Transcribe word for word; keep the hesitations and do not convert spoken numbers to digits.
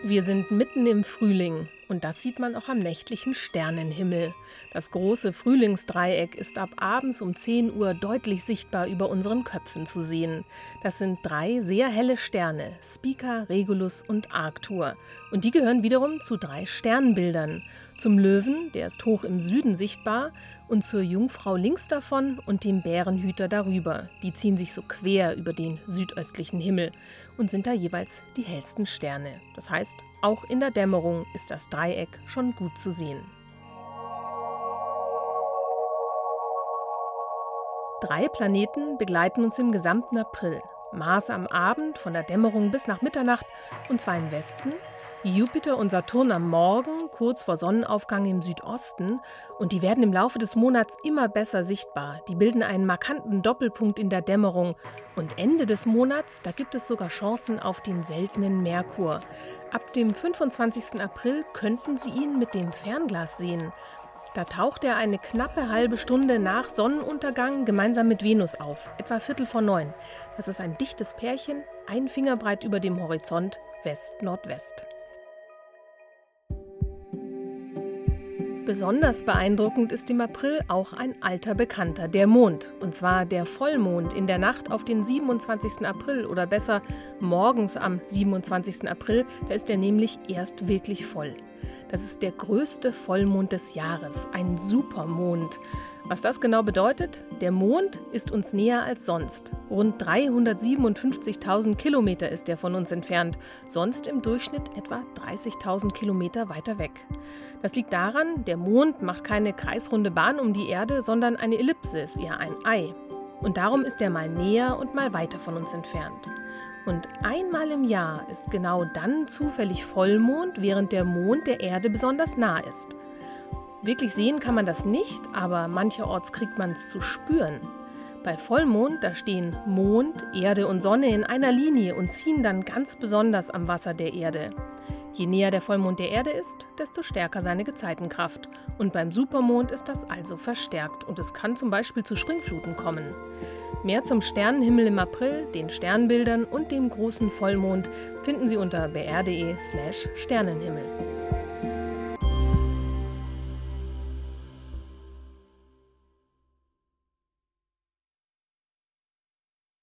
Wir sind mitten im Frühling und das sieht man auch am nächtlichen Sternenhimmel. Das große Frühlingsdreieck ist ab abends um zehn Uhr deutlich sichtbar über unseren Köpfen zu sehen. Das sind drei sehr helle Sterne, Spica, Regulus und Arctur. Und die gehören wiederum zu drei Sternbildern. Zum Löwen, der ist hoch im Süden sichtbar, und zur Jungfrau links davon und dem Bärenhüter darüber. Die ziehen sich so quer über den südöstlichen Himmel und sind da jeweils die hellsten Sterne. Das heißt, auch in der Dämmerung ist das Dreieck schon gut zu sehen. Drei Planeten begleiten uns im gesamten April. Mars am Abend, von der Dämmerung bis nach Mitternacht, und zwar im Westen. Jupiter und Saturn am Morgen, kurz vor Sonnenaufgang im Südosten. Und die werden im Laufe des Monats immer besser sichtbar. Die bilden einen markanten Doppelpunkt in der Dämmerung. Und Ende des Monats, da gibt es sogar Chancen auf den seltenen Merkur. Ab dem fünfundzwanzigsten April könnten Sie ihn mit dem Fernglas sehen. Da taucht er eine knappe halbe Stunde nach Sonnenuntergang gemeinsam mit Venus auf, etwa Viertel vor neun. Das ist ein dichtes Pärchen, ein Fingerbreit über dem Horizont, West-Nordwest. Besonders beeindruckend ist im April auch ein alter Bekannter, der Mond. Und zwar der Vollmond in der Nacht auf den siebenundzwanzigsten April oder besser morgens am siebenundzwanzigsten April. Da ist er nämlich erst wirklich voll. Das ist der größte Vollmond des Jahres, ein Supermond. Was das genau bedeutet? Der Mond ist uns näher als sonst. Rund dreihundertsiebenundfünfzigtausend Kilometer ist er von uns entfernt, sonst im Durchschnitt etwa dreißigtausend Kilometer weiter weg. Das liegt daran, der Mond macht keine kreisrunde Bahn um die Erde, sondern eine Ellipse, ist eher ein Ei. Und darum ist er mal näher und mal weiter von uns entfernt. Und einmal im Jahr ist genau dann zufällig Vollmond, während der Mond der Erde besonders nah ist. Wirklich sehen kann man das nicht, aber mancherorts kriegt man es zu spüren. Bei Vollmond, da stehen Mond, Erde und Sonne in einer Linie und ziehen dann ganz besonders am Wasser der Erde. Je näher der Vollmond der Erde ist, desto stärker seine Gezeitenkraft. Und beim Supermond ist das also verstärkt und es kann zum Beispiel zu Springfluten kommen. Mehr zum Sternenhimmel im April, den Sternbildern und dem großen Vollmond finden Sie unter b r punkt d e slash Sternenhimmel.